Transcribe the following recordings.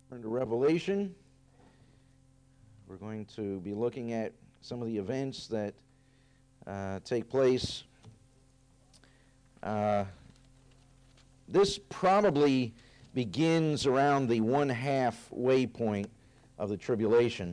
Turn to Revelation. We're going to be looking at some of the events that take place. This probably begins around the one-halfway point of the tribulation.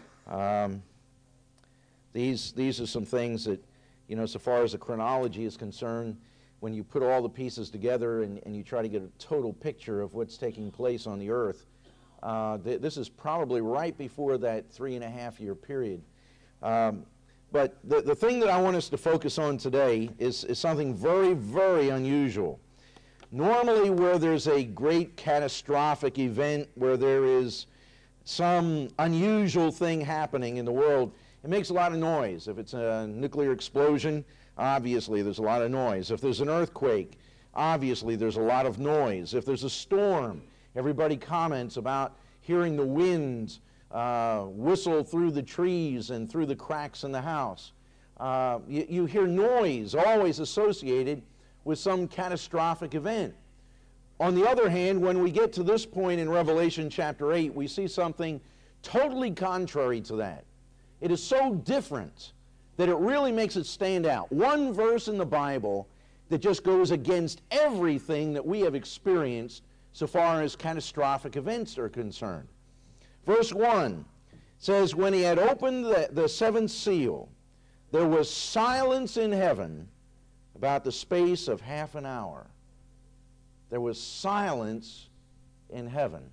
These are some things that, so far as the chronology is concerned, when you put all the pieces together and you try to get a total picture of what's taking place on the earth, this is probably right before that 3.5-year period. But the thing that I want us to focus on today is something very, very unusual. Normally where there's a great catastrophic event, where there is some unusual thing happening in the world, it makes a lot of noise. If it's a nuclear explosion, obviously there's a lot of noise. If there's an earthquake, obviously there's a lot of noise. If there's a storm, everybody comments about hearing the winds whistle through the trees and through the cracks in the house. You hear noise always associated with some catastrophic event. On the other hand, when we get to this point in Revelation chapter 8, we see something totally contrary to that. It is so different that it really makes it stand out. One verse in the Bible that just goes against everything that we have experienced so far as catastrophic events are concerned. Verse 1 says, "When he had opened the seventh seal, there was silence in heaven about the space of half an hour." There was silence in heaven.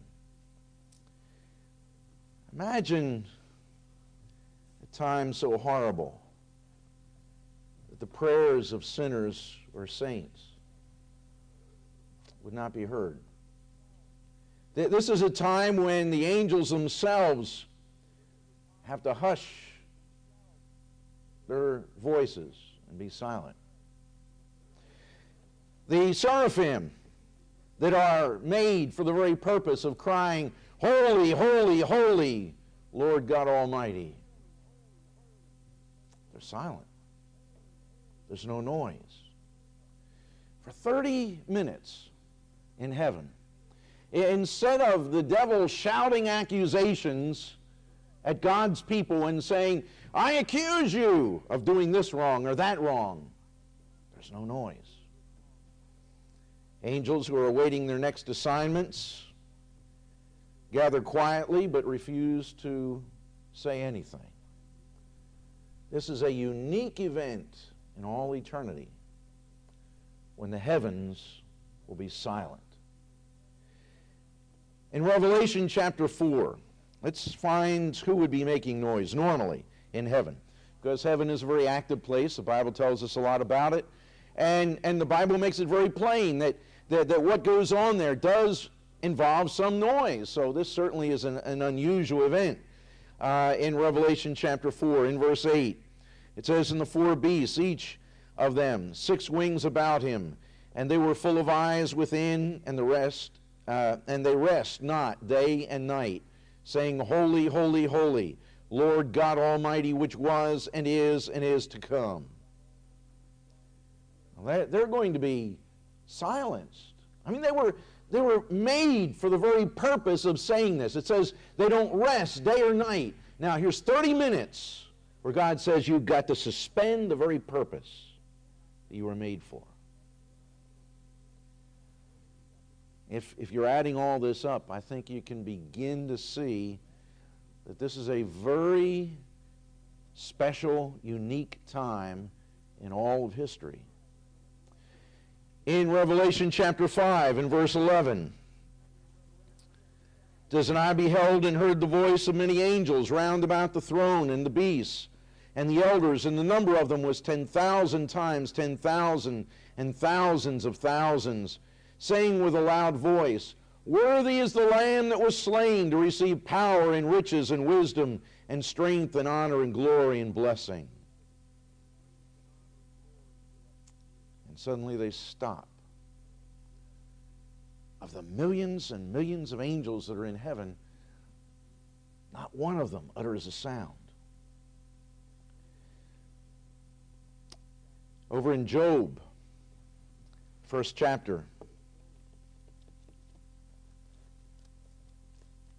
Imagine a time so horrible that the prayers of sinners or saints would not be heard. This is a time when the angels themselves have to hush their voices and be silent. The seraphim that are made for the very purpose of crying, "Holy, holy, holy, Lord God Almighty," they're silent. There's no noise. For 30 minutes in heaven, instead of the devil shouting accusations at God's people and saying, "I accuse you of doing this wrong or that wrong," there's no noise. Angels who are awaiting their next assignments gather quietly but refuse to say anything. This is a unique event in all eternity when the heavens will be silent. In Revelation chapter 4, let's find who would be making noise normally in heaven. Because heaven is a very active place. The Bible tells us a lot about it. And the Bible makes it very plain that what goes on there does involve some noise. So this certainly is an unusual event. In Revelation chapter 4, in verse 8, it says, "And the four beasts, each of them 6 wings about him, and they were full of eyes within, and they rest not day and night, saying, Holy, holy, holy, Lord God Almighty, which was and is to come." Well, they're going to be silenced. I mean, they were made for the very purpose of saying this. It says they don't rest day or night. Now, here's 30 minutes where God says you've got to suspend the very purpose that you were made for. If you're adding all this up, I think you can begin to see that this is a very special, unique time in all of history. In Revelation chapter 5, in verse 11, it says, "And I beheld and heard the voice of many angels round about the throne and the beasts and the elders, and the number of them was 10,000 times 10,000 and thousands of thousands, saying with a loud voice, Worthy is the Lamb that was slain to receive power and riches and wisdom and strength and honor and glory and blessing." And suddenly they stop. Of the millions and millions of angels that are in heaven, not one of them utters a sound. Over in Job, first chapter,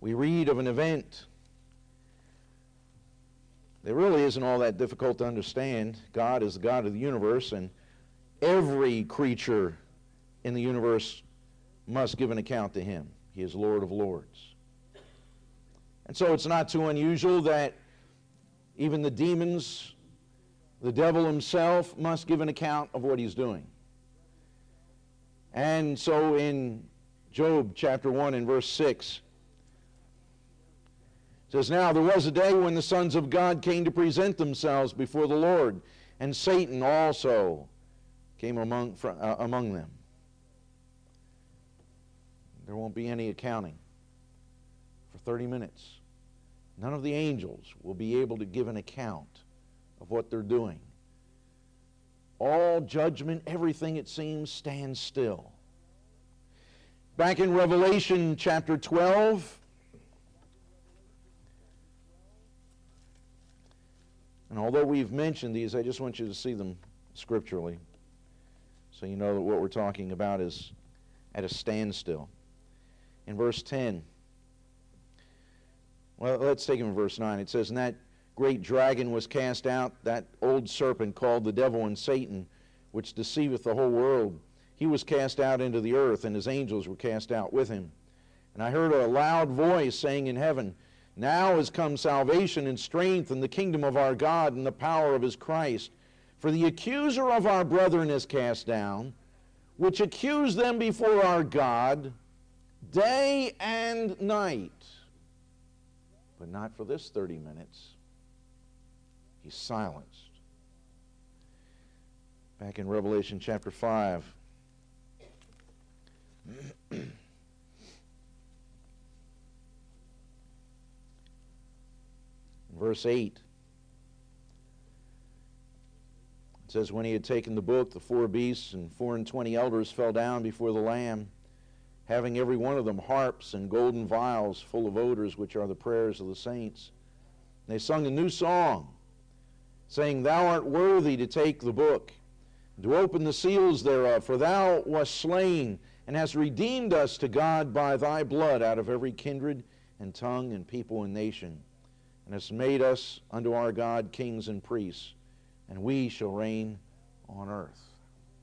we read of an event that really isn't all that difficult to understand. God is the God of the universe, and every creature in the universe must give an account to him. He is Lord of Lords. And so it's not too unusual that even the demons, the devil himself, must give an account of what he's doing. And so in Job chapter 1 and verse 6, it says, "Now there was a day when the sons of God came to present themselves before the Lord, and Satan also came among them." There won't be any accounting for 30 minutes. None of the angels will be able to give an account of what they're doing. All judgment, everything it seems, stands still. Back in Revelation chapter 12, and although we've mentioned these, I just want you to see them scripturally so you know that what we're talking about is at a standstill. In verse 10, well, let's take it in verse 9. It says, "And that great dragon was cast out, that old serpent called the devil and Satan, which deceiveth the whole world. He was cast out into the earth, and his angels were cast out with him. And I heard a loud voice saying in heaven, Now is come salvation and strength and the kingdom of our God and the power of his Christ. For the accuser of our brethren is cast down, which accused them before our God day and night." But not for this 30 minutes. He's silenced. Back in Revelation chapter 5. Verse 8. It says, "When he had taken the book, the 4 beasts and 24 elders fell down before the Lamb, having every one of them harps and golden vials full of odors, which are the prayers of the saints. And they sung a new song, saying, Thou art worthy to take the book, and to open the seals thereof, for thou wast slain, and hast redeemed us to God by thy blood out of every kindred and tongue and people and nation, and hast made us unto our God kings and priests, and we shall reign on earth."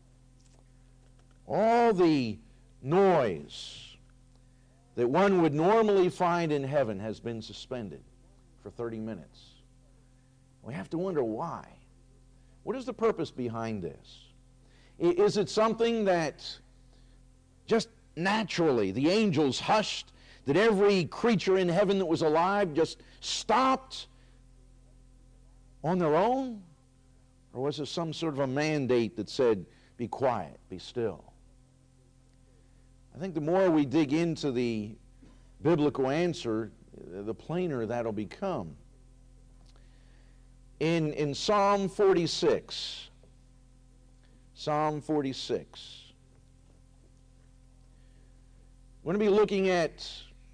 All the noise that one would normally find in heaven has been suspended for 30 minutes. We have to wonder why. What is the purpose behind this? Is it something that just naturally the angels hushed, that every creature in heaven that was alive just stopped on their own? Or was it some sort of a mandate that said, be quiet, be still? I think the more we dig into the biblical answer, the plainer that'll become. In Psalm 46, Psalm 46, we're going to be looking at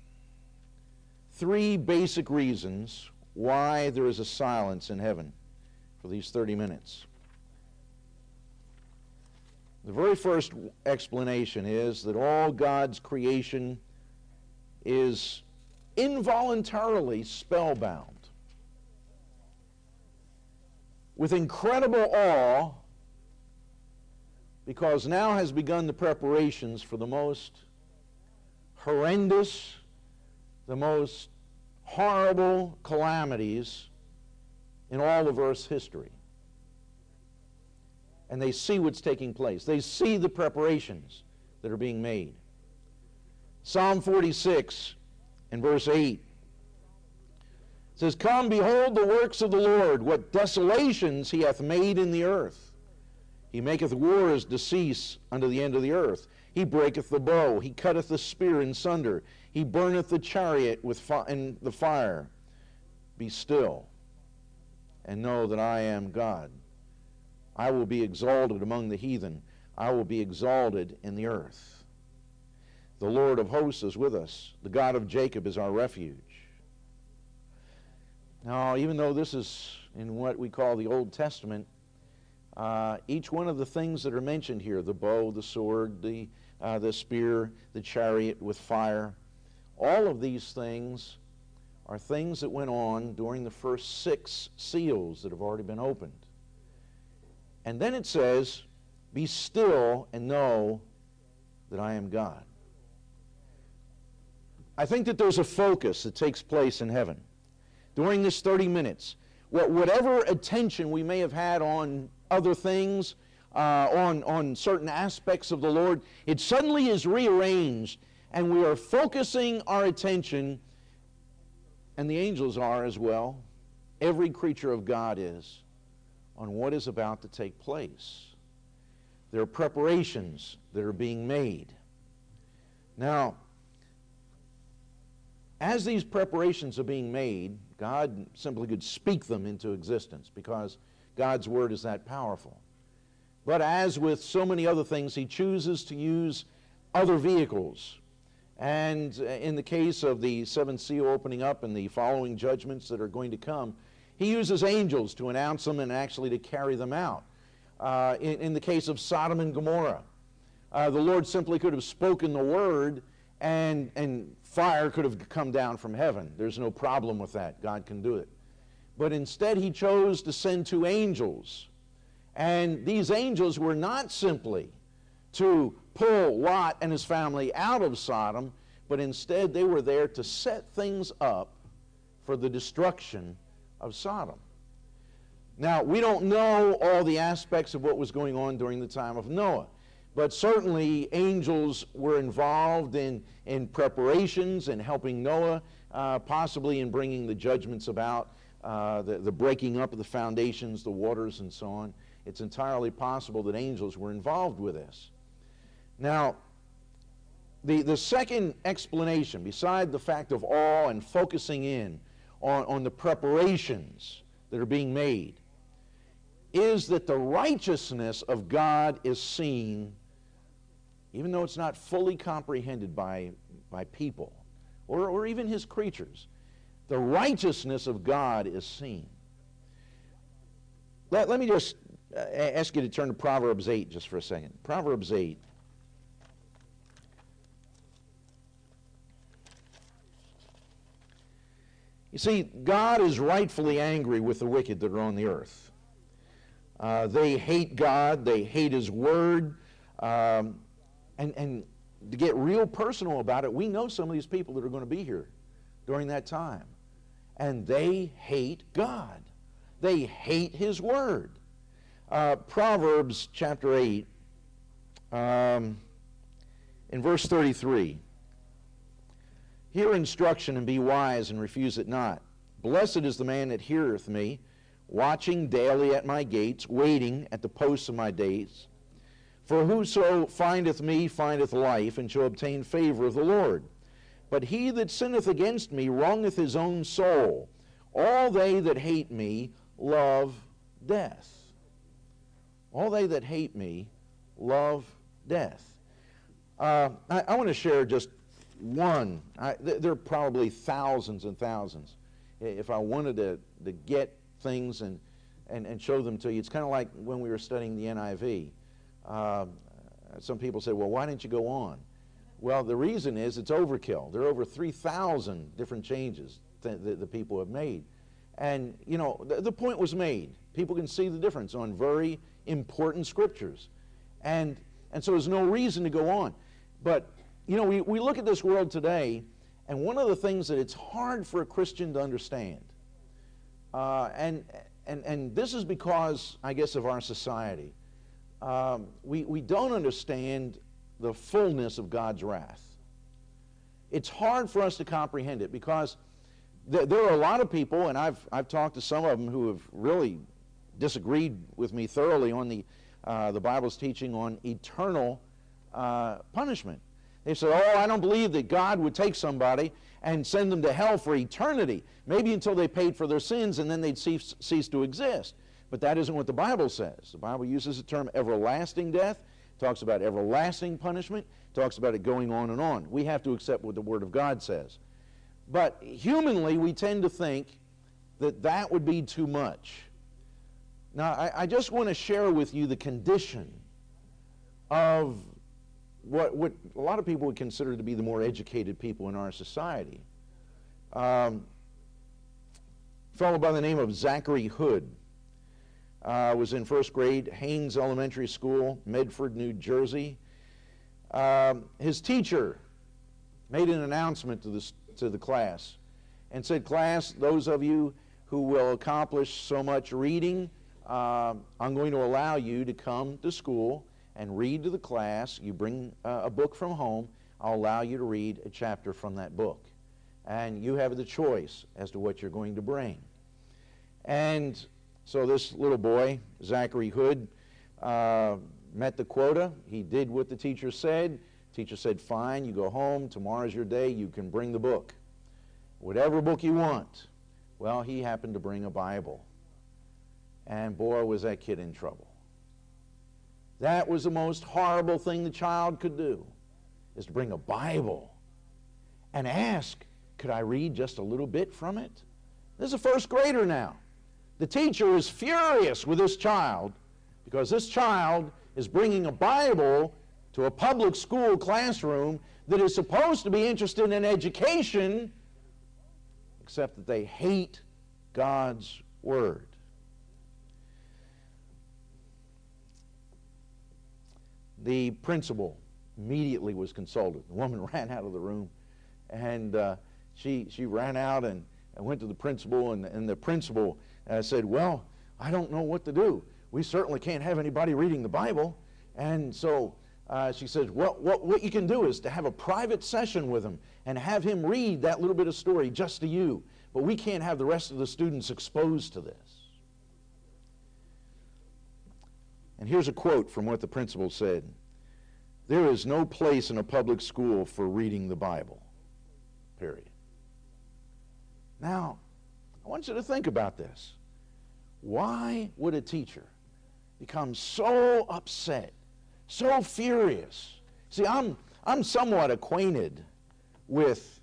3 basic reasons why there is a silence in heaven for these 30 minutes. The very first explanation is that all God's creation is involuntarily spellbound with incredible awe, because now has begun the preparations for the most horrendous, the most horrible calamities in all of Earth's history. And they see what's taking place. They see the preparations that are being made. Psalm 46 and verse 8 says, "Come, behold the works of the Lord, what desolations he hath made in the earth. He maketh wars to cease unto the end of the earth. He breaketh the bow, he cutteth the spear in sunder. He burneth the chariot in the fire. Be still, and know that I am God. I will be exalted among the heathen. I will be exalted in the earth. The Lord of hosts is with us. The God of Jacob is our refuge." Now, even though this is in what we call the Old Testament, each one of the things that are mentioned here, the bow, the sword, the spear, the chariot with fire, All of these things are things that went on during the first 6 seals that have already been opened. And then it says, be still and know that I am God. I think that there's a focus that takes place in heaven during this 30 minutes. Whatever attention we may have had on other things, on certain aspects of the Lord, it suddenly is rearranged, and we are focusing our attention, and the angels are as well, every creature of God is, on what is about to take place. There are preparations that are being made. Now, as these preparations are being made, God simply could speak them into existence because God's Word is that powerful. But as with so many other things, He chooses to use other vehicles. And in the case of the 7th seal opening up and the following judgments that are going to come, He uses angels to announce them and actually to carry them out. In the case of Sodom and Gomorrah, the Lord simply could have spoken the word and fire could have come down from heaven. There's no problem with that. God can do it. But instead He chose to send 2 angels. And these angels were not simply to pull Lot and his family out of Sodom, but instead they were there to set things up for the destruction of Sodom. Now, we don't know all the aspects of what was going on during the time of Noah, but certainly angels were involved in preparations and helping Noah, possibly in bringing the judgments about, the breaking up of the foundations, the waters, and so on. It's entirely possible that angels were involved with this. Now, the second explanation, beside the fact of awe and focusing in on the preparations that are being made, is that the righteousness of God is seen, even though it's not fully comprehended by people or even His creatures. The righteousness of God is seen. Let me just ask you to turn to Proverbs 8 just for a second. Proverbs 8. You see, God is rightfully angry with the wicked that are on the earth. They hate God, they hate His Word, and to get real personal about it, we know some of these people that are going to be here during that time, and they hate God. They hate His Word. Proverbs chapter 8, in verse 33, hear instruction and be wise and refuse it not. Blessed is the man that heareth me, watching daily at my gates, waiting at the posts of my days. For whoso findeth me findeth life, and shall obtain favor of the Lord. But he that sinneth against me wrongeth his own soul. All they that hate me love death. All they that hate me love death. I want to share just one. There are probably thousands and thousands. If I wanted to get things and show them to you, it's kind of like when we were studying the NIV. Some people say, well, why didn't you go on? Well, the reason is it's overkill. There are over 3,000 different changes that the people have made. And, you know, the point was made. People can see the difference on very important scriptures. And so there's no reason to go on. But, you know, we look at this world today, and one of the things that it's hard for a Christian to understand, and this is because, I guess, of our society, we don't understand the fullness of God's wrath. It's hard for us to comprehend it because there are a lot of people, and I've talked to some of them who have really disagreed with me thoroughly on the Bible's teaching on eternal punishment. They say, oh, I don't believe that God would take somebody and send them to hell for eternity, maybe until they paid for their sins and then they'd cease to exist. But that isn't what the Bible says. The Bible uses the term everlasting death, talks about everlasting punishment, talks about it going on and on. We have to accept what the Word of God says. But humanly, we tend to think that that would be too much. Now, I just want to share with you the condition of what a lot of people would consider to be the more educated people in our society. A fellow by the name of Zachary Hood was in first grade, Haynes Elementary School, Medford, New Jersey. His teacher made an announcement to the class and said, "Class, those of you who will accomplish so much reading, I'm going to allow you to come to school and read to the class. You bring a book from home, I'll allow you to read a chapter from that book. And you have the choice as to what you're going to bring." And so this little boy, Zachary Hood, met the quota. He did what the teacher said. Teacher said, "Fine, you go home. Tomorrow's your day. You can bring the book. Whatever book you want." Well, he happened to bring a Bible. And boy, was that kid in trouble. That was the most horrible thing the child could do, is to bring a Bible and ask, "Could I read just a little bit from it?" This is a first grader now. The teacher is furious with this child because this child is bringing a Bible to a public school classroom that is supposed to be interested in education, except that they hate God's Word. The principal immediately was consulted. The woman ran out of the room, and she ran out and went to the principal, and the principal said, "Well, I don't know what to do. We certainly can't have anybody reading the Bible." And so she says, what you can do is to have a private session with him and have him read that little bit of story just to you. But we can't have the rest of the students exposed to this. And here's a quote from what the principal said: "There is no place in a public school for reading the Bible, period." Now, I want you to think about this. Why would a teacher become so upset, so furious? See, I'm somewhat acquainted with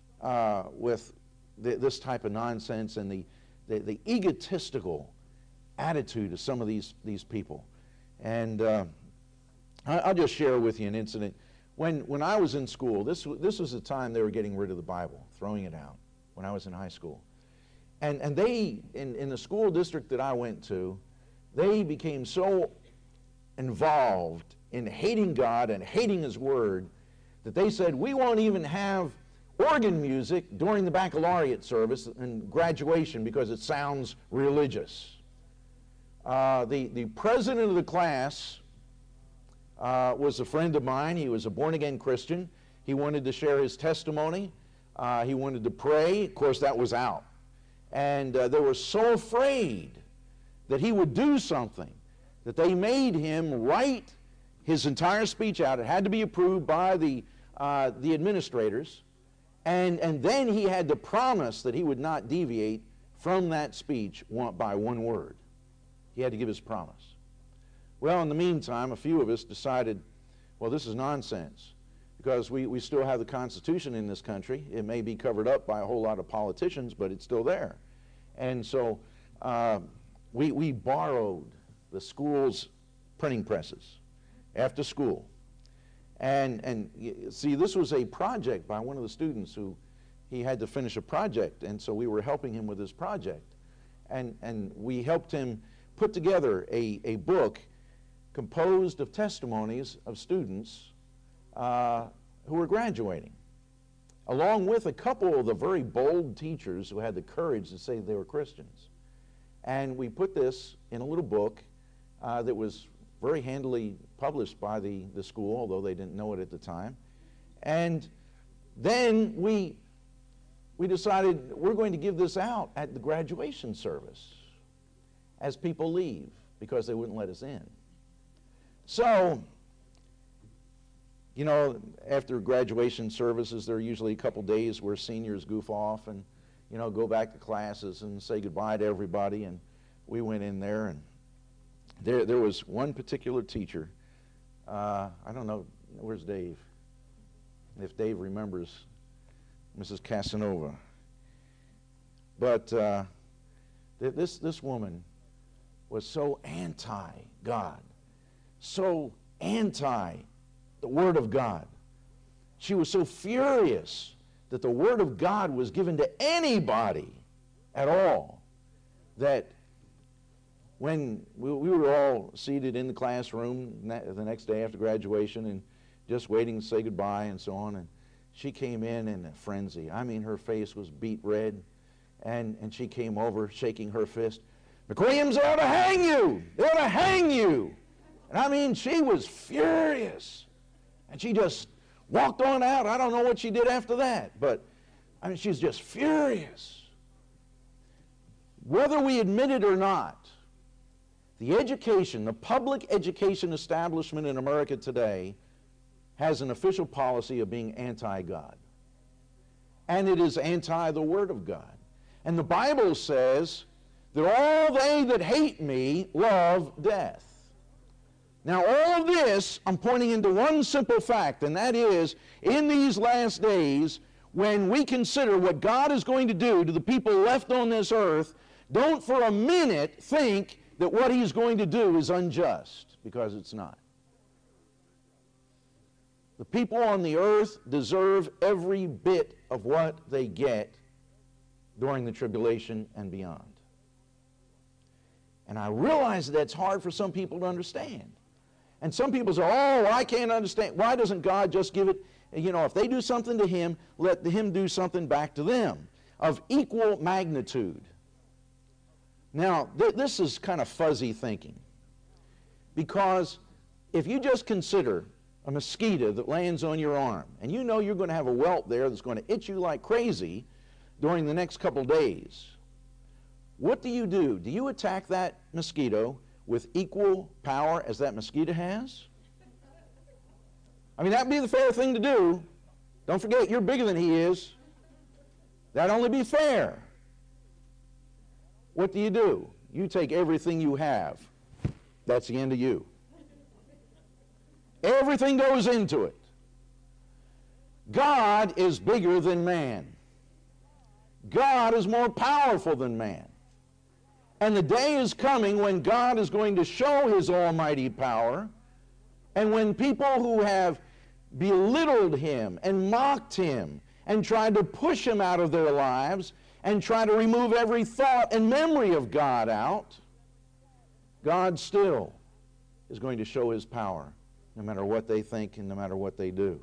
this type of nonsense and the egotistical attitude of some of these people. And I'll just share with you an incident. When I was in school, this was the time they were getting rid of the Bible, throwing it out, when I was in high school. And they, in the school district that I went to, they became so involved in hating God and hating His Word that they said, "We won't even have organ music during the baccalaureate service and graduation because it sounds religious." The president of the class was a friend of mine. He was a born-again Christian. He wanted to share his testimony. He wanted to pray. Of course, that was out. And they were so afraid that he would do something that they made him write his entire speech out. It had to be approved by the administrators. And then he had to promise that he would not deviate from that speech by one word. He had to give his promise. Well, in the meantime, a few of us decided, well, this is nonsense, because we still have the Constitution in this country. It may be covered up by a whole lot of politicians, but it's still there. And so we borrowed the school's printing presses after school. And see, this was a project by one of the students who he had to finish a project, and so we were helping him with his project. And we helped him put together a book composed of testimonies of students who were graduating, along with a couple of the very bold teachers who had the courage to say they were Christians. And we put this in a little book that was very handily published by the school, although they didn't know it at the time. And then we decided we're going to give this out at the graduation service as people leave, because they wouldn't let us in. So, you know, after graduation services, there are usually a couple days where seniors goof off and, you know, go back to classes and say goodbye to everybody. And we went in there, and there was one particular teacher. I don't know, where's Dave? If Dave remembers Mrs. Casanova. But this woman was so anti-God, so anti the Word of God. She was so furious that the Word of God was given to anybody at all, that when we were all seated in the classroom the next day after graduation and just waiting to say goodbye and so on, and she came in a frenzy. I mean, her face was beet red, and she came over shaking her fist. McWilliams, they ought to hang you! They ought to hang you! And I mean, she was furious. And she just walked on out. I don't know what she did after that, but I mean, she's just furious. Whether we admit it or not, the education, the public education establishment in America today has an official policy of being anti-God. And it is anti the Word of God. And the Bible says that all they that hate me love death. Now all of this, I'm pointing into one simple fact, and that is, in these last days, when we consider what God is going to do to the people left on this earth, don't for a minute think that what He's going to do is unjust, because it's not. The people on the earth deserve every bit of what they get during the tribulation and beyond. And I realize that's hard for some people to understand. And some people say, oh, I can't understand. Why doesn't God just give it, if they do something to Him, let Him do something back to them of equal magnitude. Now, this is kind of fuzzy thinking. Because if you just consider a mosquito that lands on your arm, and you know you're going to have a welt there that's going to itch you like crazy during the next couple days, what do? Do you attack that mosquito with equal power as that mosquito has? I mean, that'd be the fair thing to do. Don't forget, you're bigger than he is. That'd only be fair. What do? You take everything you have. That's the end of you. Everything goes into it. God is bigger than man. God is more powerful than man. And the day is coming when God is going to show His almighty power, and when people who have belittled Him and mocked Him and tried to push Him out of their lives and try to remove every thought and memory of God out, God still is going to show His power, no matter what they think and no matter what they do.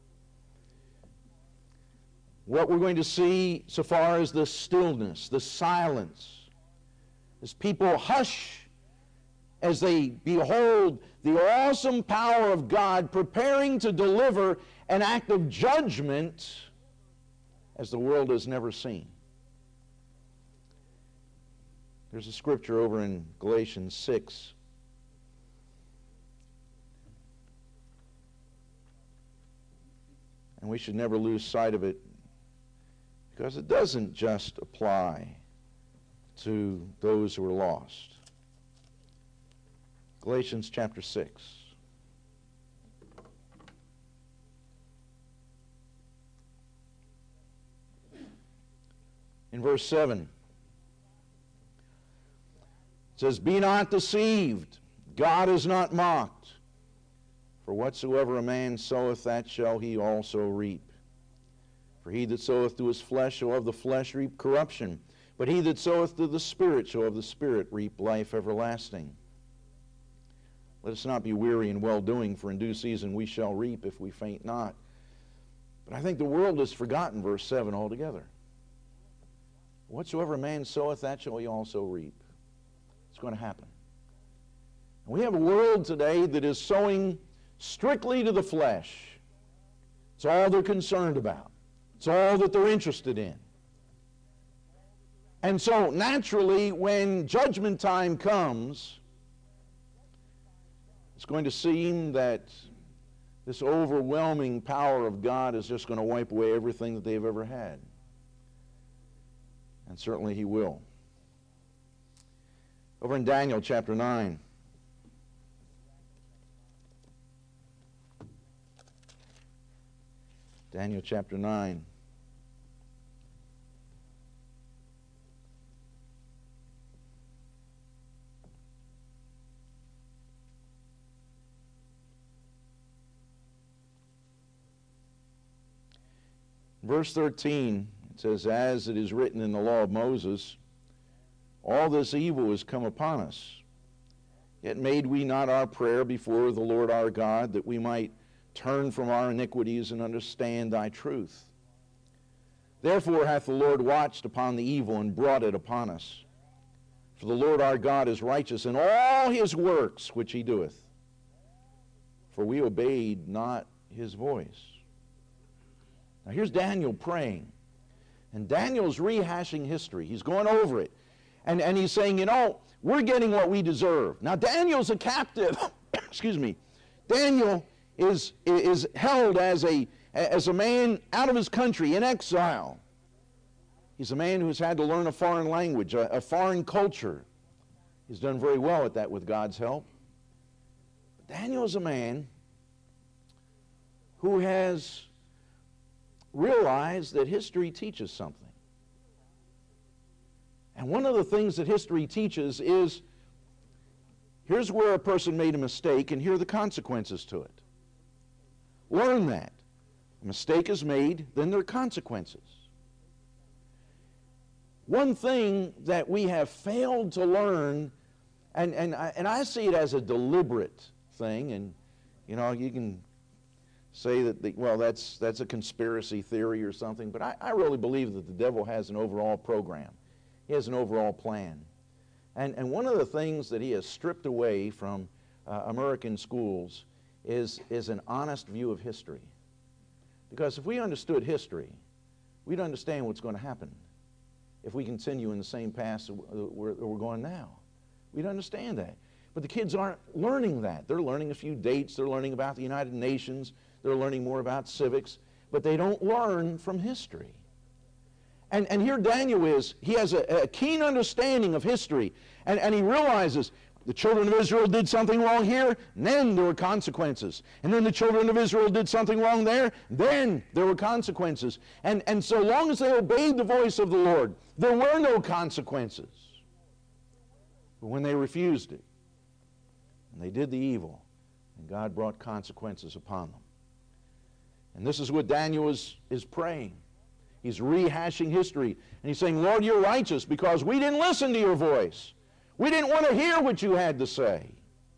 What we're going to see so far as the stillness, the silence, as people hush as they behold the awesome power of God preparing to deliver an act of judgment as the world has never seen. There's a scripture over in Galatians 6. And we should never lose sight of it, because it doesn't just apply to those who are lost. Galatians chapter 6. In verse 7, it says, "Be not deceived, God is not mocked. For whatsoever a man soweth, that shall he also reap. For he that soweth to his flesh shall of the flesh reap corruption. But he that soweth to the Spirit shall of the Spirit reap life everlasting. Let us not be weary in well-doing, for in due season we shall reap if we faint not." But I think the world has forgotten verse 7 altogether. Whatsoever a man soweth, that shall he also reap. It's going to happen. And we have a world today that is sowing strictly to the flesh. It's all they're concerned about. It's all that they're interested in. And so, naturally, when judgment time comes, it's going to seem that this overwhelming power of God is just going to wipe away everything that they've ever had. And certainly He will. Over in Daniel chapter 9. Daniel chapter 9. verse 13, it says, as it is written in the law of Moses, all this evil is come upon us. Yet made we not our prayer before the Lord our God, that we might turn from our iniquities and understand thy truth. Therefore hath the Lord watched upon the evil and brought it upon us. For the Lord our God is righteous in all his works which he doeth. For we obeyed not his voice. Now here's Daniel praying. And Daniel's rehashing history. He's going over it. And he's saying, you know, we're getting what we deserve. Now Daniel's a captive. Excuse me. Daniel is held as a man out of his country in exile. He's a man who's had to learn a foreign language, a foreign culture. He's done very well at that with God's help. But Daniel is a man who has realized that history teaches something. And one of the things that history teaches is, here's where a person made a mistake, and here are the consequences to it. Learn that. A mistake is made, then there are consequences. One thing that we have failed to learn, and I see it as a deliberate thing, and you know, you can say that, well, that's a conspiracy theory or something, but I really believe that the devil has an overall program. He has an overall plan. And one of the things that he has stripped away from American schools is an honest view of history. Because if we understood history, we'd understand what's going to happen if we continue in the same path that we're going now. We'd understand that. But the kids aren't learning that. They're learning a few dates. They're learning about the United Nations. They're learning more about civics. But they don't learn from history. And here Daniel is. He has a keen understanding of history. And he realizes the children of Israel did something wrong here, and then there were consequences. And then the children of Israel did something wrong there, then there were consequences. And so long as they obeyed the voice of the Lord, there were no consequences. But when they refused it, and they did the evil, and God brought consequences upon them. And this is what Daniel is praying. He's rehashing history. And he's saying, Lord, you're righteous because we didn't listen to your voice. We didn't want to hear what you had to say.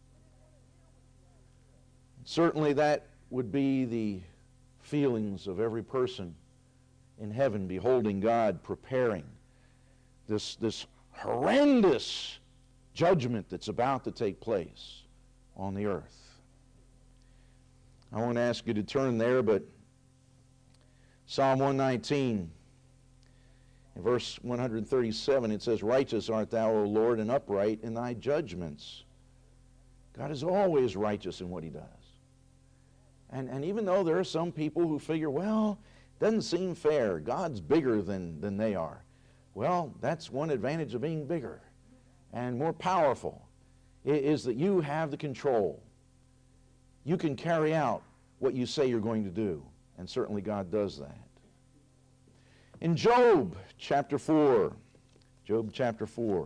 Certainly that would be the feelings of every person in heaven beholding God preparing this horrendous judgment that's about to take place on the earth. I won't ask you to turn there, but Psalm 119, in verse 137, it says, righteous art thou, O Lord, and upright in thy judgments. God is always righteous in what he does. And even though there are some people who figure, well, it doesn't seem fair. God's bigger than they are. Well, that's one advantage of being bigger and more powerful, is that you have the control. You can carry out what you say you're going to do. And certainly God does that. In Job chapter 4, Job chapter 4,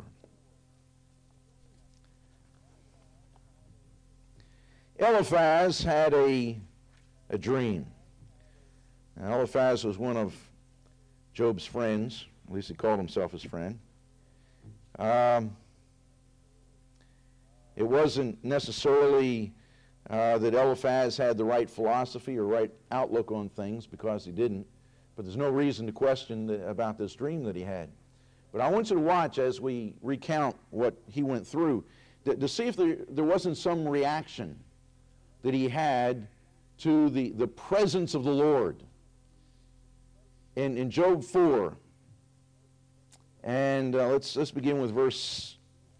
Eliphaz had a dream. Now, Eliphaz was one of Job's friends. At least he called himself his friend. It wasn't necessarily that Eliphaz had the right philosophy or right outlook on things, because he didn't. But there's no reason to question about this dream that he had. But I want you to watch as we recount what he went through to see if there wasn't some reaction that he had to the presence of the Lord. In Job 4, and let's begin with verse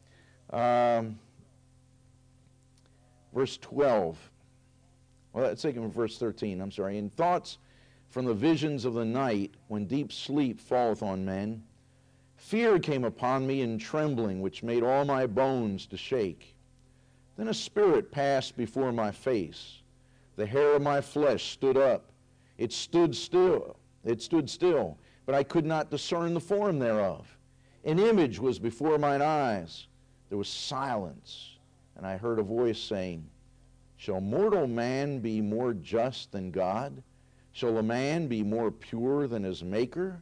12. Well, let's take it from verse 13. I'm sorry. In thoughts from the visions of the night, when deep sleep falleth on men, fear came upon me and trembling, which made all my bones to shake. Then a spirit passed before my face. The hair of my flesh stood up. It stood still, but I could not discern the form thereof. An image was before mine eyes. There was silence, and I heard a voice saying, shall mortal man be more just than God? Shall a man be more pure than his maker?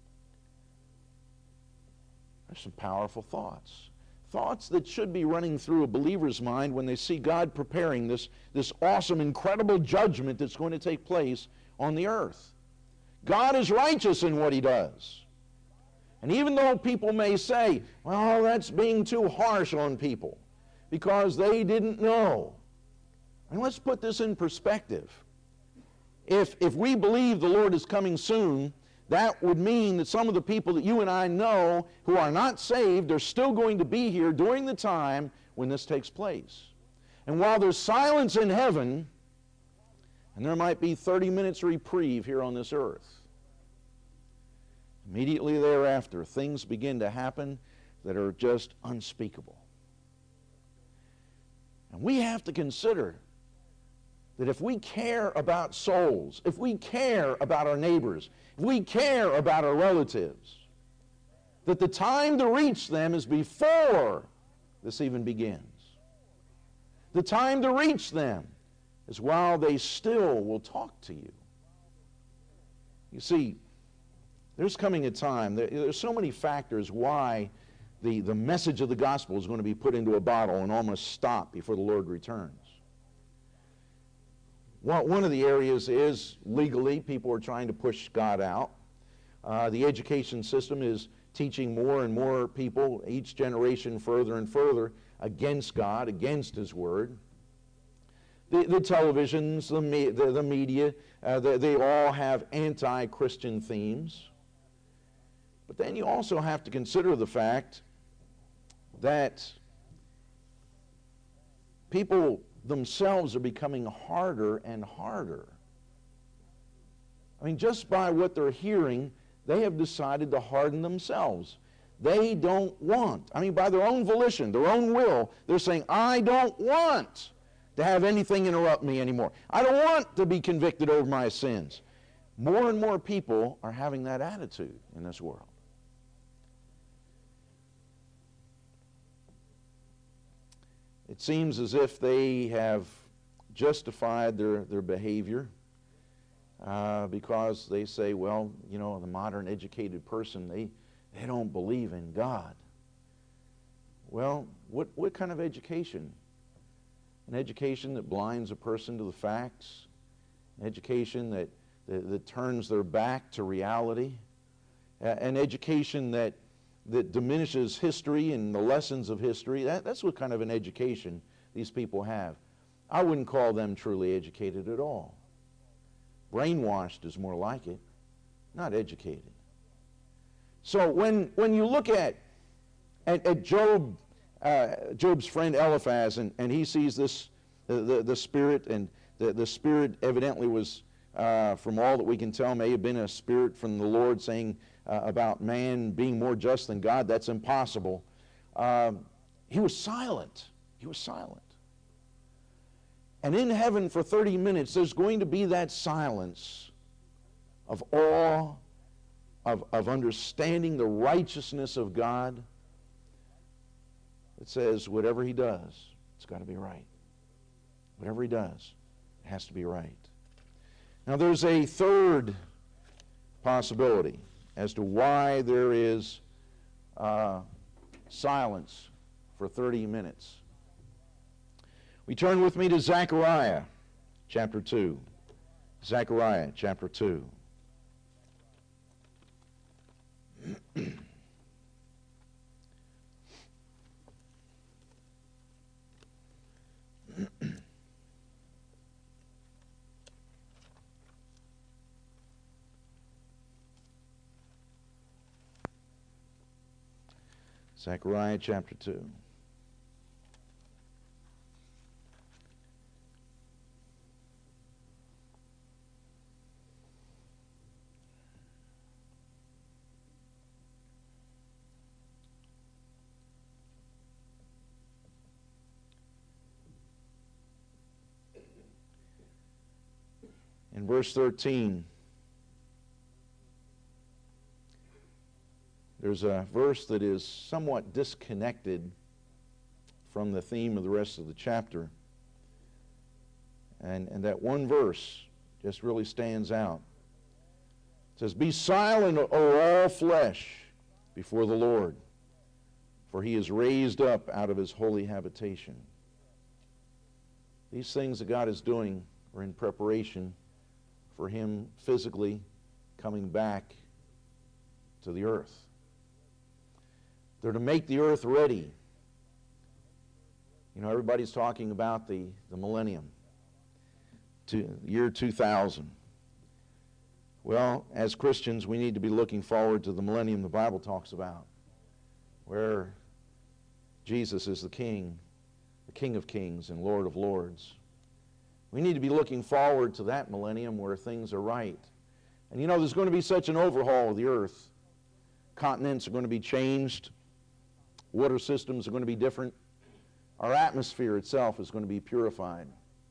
There's some powerful thoughts. Thoughts that should be running through a believer's mind when they see God preparing this awesome, incredible judgment that's going to take place on the earth. God is righteous in what he does. And even though people may say, well, that's being too harsh on people because they didn't know. And let's put this in perspective. If we believe the Lord is coming soon, that would mean that some of the people that you and I know who are not saved are still going to be here during the time when this takes place. And while there's silence in heaven, and there might be 30 minutes reprieve here on this earth, immediately thereafter, things begin to happen that are just unspeakable. And we have to consider that if we care about souls, if we care about our neighbors, if we care about our relatives, that the time to reach them is before this even begins. The time to reach them is while they still will talk to you. You see, there's coming a time, there's so many factors why the message of the gospel is going to be put into a bottle and almost stop before the Lord returns. Well, one of the areas is legally people are trying to push God out. The education system is teaching more and more people, each generation further and further, against God, against His Word. The televisions, the media, they all have anti-Christian themes. But then you also have to consider the fact that people themselves are becoming harder and harder. I mean, just by what they're hearing, they have decided to harden themselves. They don't want, I mean, by their own volition, their own will, they're saying, I don't want to have anything interrupt me anymore. I don't want to be convicted over my sins. More and more people are having that attitude in this world. It seems as if they have justified their behavior because they say, well, you know, the modern educated person, they don't believe in God. Well, what kind of education? An education that blinds a person to the facts? An education that turns their back to reality? An education that diminishes history and the lessons of history? That's what kind of an education these people have. I wouldn't call them truly educated at all. Brainwashed is more like it, not educated. So when you look at Job, Job's friend Eliphaz, and he sees this, the spirit, and the spirit evidently was, from all that we can tell, may have been a spirit from the Lord saying about man being more just than God. That's impossible. He was silent. He was silent. And in heaven for 30 minutes, there's going to be that silence of awe, of understanding the righteousness of God. It says whatever he does, it's got to be right. Whatever he does, it has to be right. Now there's a third possibility as to why there is silence for 30 minutes. We turn with me to Zechariah chapter 2. Zechariah chapter 2. Zechariah chapter 2. In verse 13, there's a verse that is somewhat disconnected from the theme of the rest of the chapter. And that one verse just really stands out. It says, "Be silent, O all flesh, before the Lord, for he is raised up out of his holy habitation." These things that God is doing are in preparation for him physically coming back to the earth. They're to make the earth ready. You know, everybody's talking about the millennium, year 2000. Well, as Christians, we need to be looking forward to the millennium the Bible talks about, where Jesus is the King of Kings and Lord of Lords. We need to be looking forward to that millennium where things are right. And you know, there's going to be such an overhaul of the earth. Continents are going to be changed. Water systems are going to be different. Our atmosphere itself is going to be purified.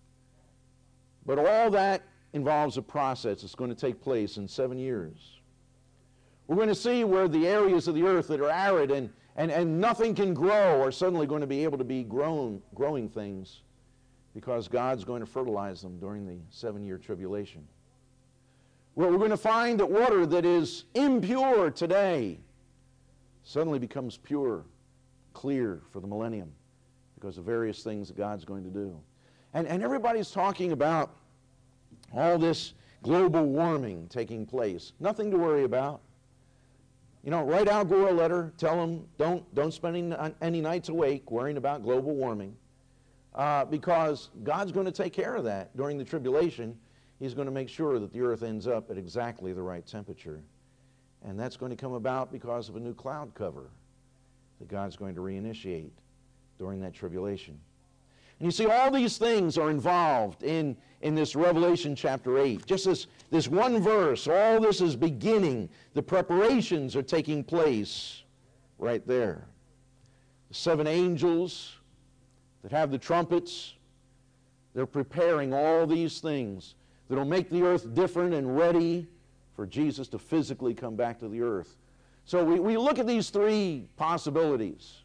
But all that involves a process that's going to take place in 7 years. We're going to see where the areas of the earth that are arid and nothing can grow are suddenly going to be able to be growing things, because God's going to fertilize them during the 7-year tribulation. Well, we're going to find that water that is impure today suddenly becomes pure, clear for the millennium, because of various things that God's going to do. And everybody's talking about all this global warming taking place. Nothing to worry about. You know, write Al Gore a letter, tell him don't spend any nights awake worrying about global warming, because God's going to take care of that during the tribulation. He's going to make sure that the earth ends up at exactly the right temperature. And that's going to come about because of a new cloud cover that God's going to reinitiate during that tribulation. And you see, all these things are involved in this Revelation chapter 8. Just this one verse, all this is beginning. The preparations are taking place right there. The 7 angels that have the trumpets, they're preparing all these things that will make the earth different and ready for Jesus to physically come back to the earth. So we look at these 3 possibilities.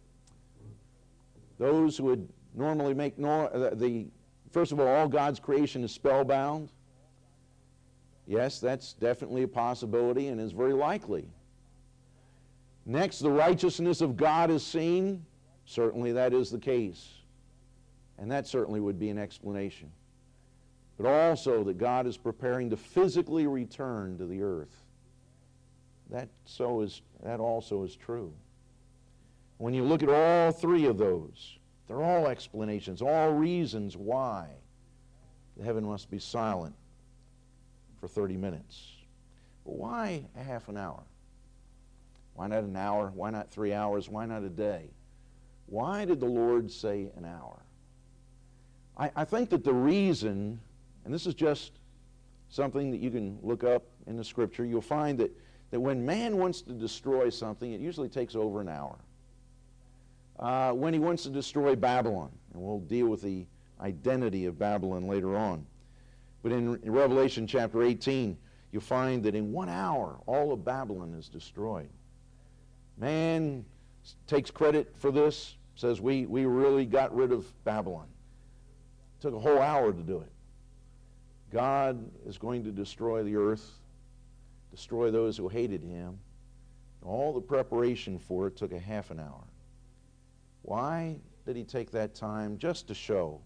Those who would normally make first of all God's creation is spellbound. Yes, that's definitely a possibility and is very likely. Next, the righteousness of God is seen. Certainly that is the case. And that certainly would be an explanation. But also that God is preparing to physically return to the earth. That also is true. When you look at all 3 of those, they're all explanations, all reasons why the heaven must be silent for 30 minutes. But why a half an hour? Why not an hour? Why not 3 hours? Why not a day? Why did the Lord say an hour? I think that the reason, and this is just something that you can look up in the Scripture, you'll find that when man wants to destroy something, it usually takes over an hour. When he wants to destroy Babylon, and we'll deal with the identity of Babylon later on. But in Revelation chapter 18, you'll find that in 1 hour, all of Babylon is destroyed. Man takes credit for this, says we really got rid of Babylon. It took a whole hour to do it. God is going to destroy the earth, destroy those who hated him. All the preparation for it took a half an hour. Why did he take that time? Just to show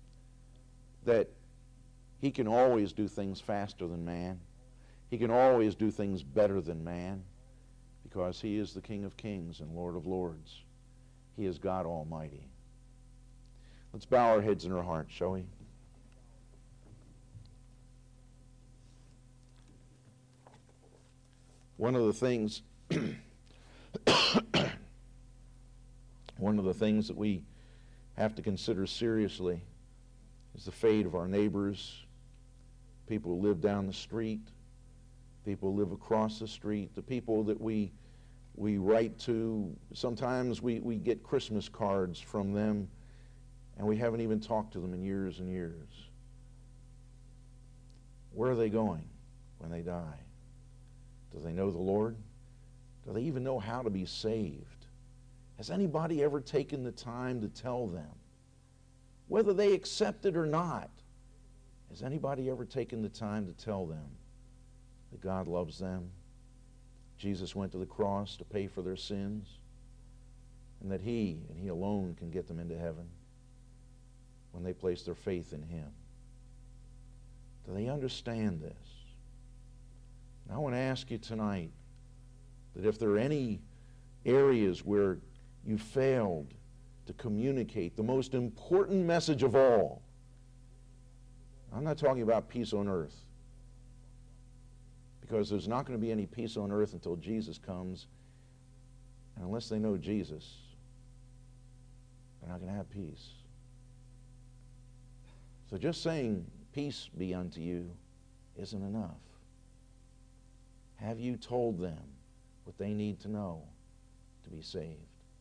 that he can always do things faster than man. He can always do things better than man, because he is the King of Kings and Lord of Lords. He is God Almighty. Let's bow our heads and our hearts, shall we? One of the things that we have to consider seriously is the fate of our neighbors, people who live down the street, people who live across the street, the people that we write to. Sometimes we get Christmas cards from them, and we haven't even talked to them in years and years. Where are they going when they die? Do they know the Lord? Do they even know how to be saved? Has anybody ever taken the time to tell them? Whether they accept it or not, Has anybody ever taken the time to tell them that God loves them? Jesus went to the cross to pay for their sins, and that He and He alone can get them into heaven when they place their faith in Him. Do they understand this? And I want to ask you tonight that if there are any areas where you failed to communicate the most important message of all, I'm not talking about peace on earth, because there's not going to be any peace on earth until Jesus comes, and unless they know Jesus, they're not going to have peace. So just saying, peace be unto you, isn't enough. Have you told them what they need to know to be saved?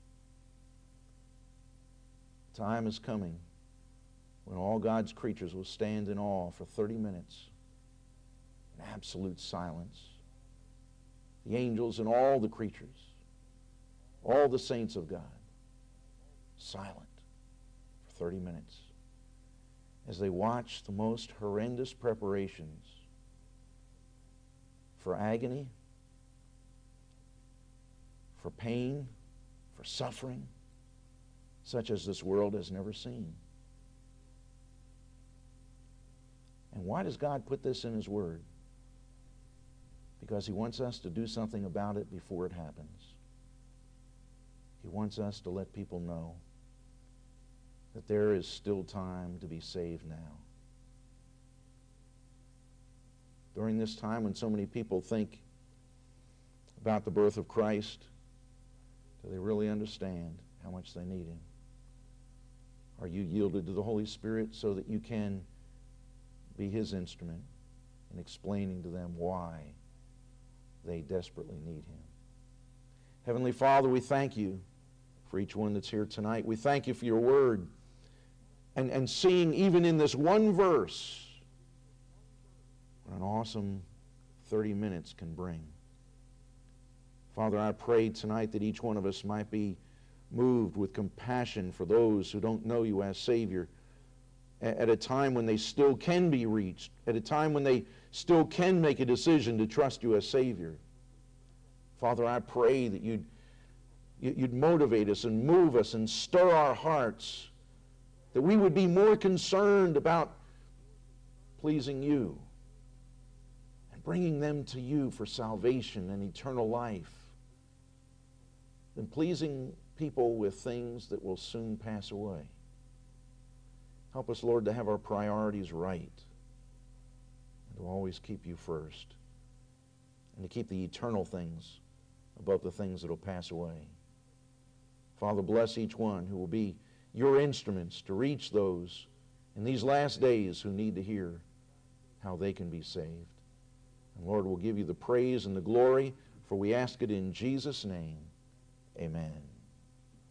Time is coming when all God's creatures will stand in awe for 30 minutes in absolute silence. The angels and all the creatures, all the saints of God, silent for 30 minutes as they watch the most horrendous preparations for agony, for pain, for suffering, such as this world has never seen. And why does God put this in His Word? Because He wants us to do something about it before it happens. He wants us to let people know that there is still time to be saved now. During this time when so many people think about the birth of Christ, do they really understand how much they need Him? Are you yielded to the Holy Spirit so that you can be His instrument in explaining to them why they desperately need Him? Heavenly Father, we thank You for each one that's here tonight. We thank You for Your Word, and seeing even in this one verse what an awesome 30 minutes can bring. Father, I pray tonight that each one of us might be moved with compassion for those who don't know You as Savior at a time when they still can be reached, at a time when they still can make a decision to trust You as Savior. Father, I pray that You'd motivate us and move us and stir our hearts, that we would be more concerned about pleasing You and bringing them to You for salvation and eternal life than pleasing people with things that will soon pass away. Help us, Lord, to have our priorities right and to always keep You first and to keep the eternal things above the things that will pass away. Father, bless each one who will be Your instruments to reach those in these last days who need to hear how they can be saved. And Lord, we'll give You the praise and the glory, for we ask it in Jesus' name. Amen.